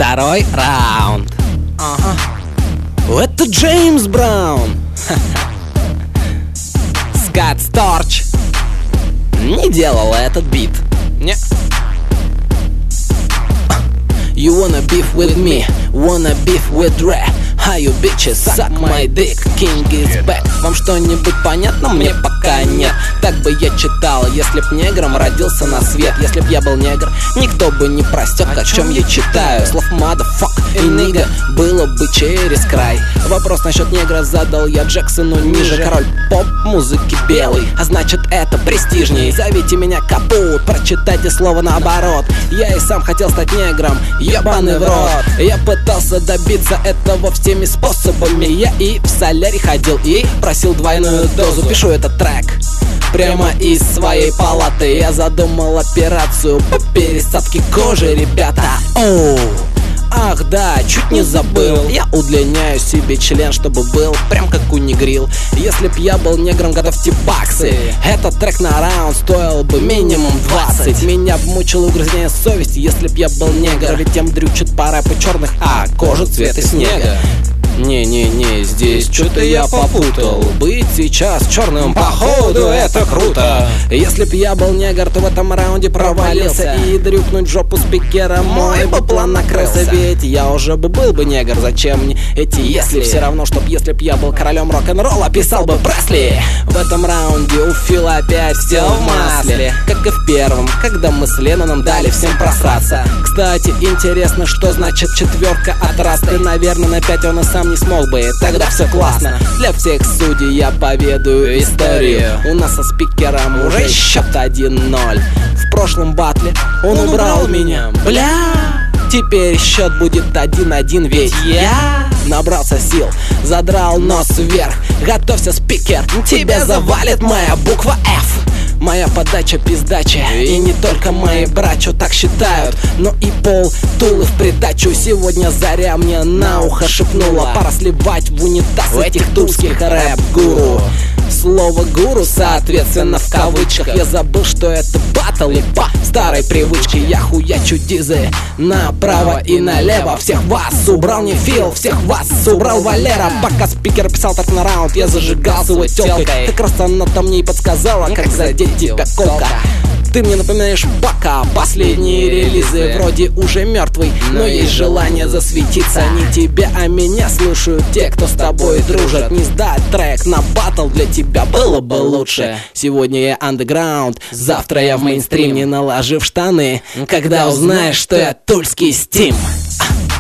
Второй раунд. Ага. Это Джеймс Браун. Скат Сторч не делала этот бит. Не. You wanna beef with me, wanna beef with Dre. How you bitches suck my dick, king is back. Вам что-нибудь понятно? Мне пока нет. Так бы я читал, если б негром родился на свет. Если б я был негр, никто бы не просек, о чем я читаю. Слов motherfuck и nigga было бы через край. Вопрос насчет негра задал я Джексону ниже. Король поп-музыки белый, а значит это престижней. Зовите меня Капут, прочитайте слово наоборот. Я и сам хотел стать негром, ебаный в рот. Я пытался добиться этого всеми способами. Я и в солярий ходил, и просил двойную дозу. Пишу этот трек прямо из своей палаты. Я задумал операцию по пересадке кожи, ребята. Оу. Ах да, чуть не забыл. Я удлиняю себе член, чтобы был прям как у негрил. Если б я был негром, готовьте баксы. Этот трек на раунд стоил бы минимум 20. Меня б мучило угрызнение совести, если б я был негр. Ведь тем дрючат по рэпу черных, а кожа цвета снега. Не-не-не, здесь что-то я попутал. Быть сейчас черным, походу, это круто. Если б я был негр, то в этом раунде провалился. И дрюкнуть жопу спикера мой бы план накрылся. Ведь я уже бы был бы негр, зачем мне эти если? Все равно, чтоб если б я был королем рок-н-ролла, писал бы Пресли. В этом раунде у Фила опять все в масле, как и в первом, когда мы с Ленноном дали всем просраться. Кстати, интересно, что значит четверка от Расты. Наверное, на 5 он и сам не смог бы, тогда все классно. Для всех судей я поведаю историю. У нас со спикером уже счет 1-0. В прошлом батле он убрал меня. Бля, теперь счет будет 1-1, ведь я набрался сил, задрал нос вверх. Готовься, спикер, тебя завалит моя буква F. Моя подача пиздача, и не только мои братья так считают, но и Пол Тулы в придачу. Сегодня Заря мне на ухо шепнула: пора сливать в унитаз этих тульских рэп-гуру. Слово «гуру» соответственно в кавычках. Я забыл, что это батл, и по старой привычке я хуячу дизы направо и налево. Всех вас убрал не Фил, всех вас убрал Валера. Пока спикер писал так на раунд, я зажигал с его тёлкой. Как раз она-то мне и подсказала, как задеть тебя колка. Ты мне напоминаешь Бака. Последние релизы вроде уже мертвый, но есть желание засветиться. Не тебя, а меня слушают те, кто с тобой дружит. Не сдать трек на батл для тебя было бы лучше. Сегодня я андеграунд, завтра я в мейнстрим, не наложив штаны. Когда узнаешь, что я тульский Стим.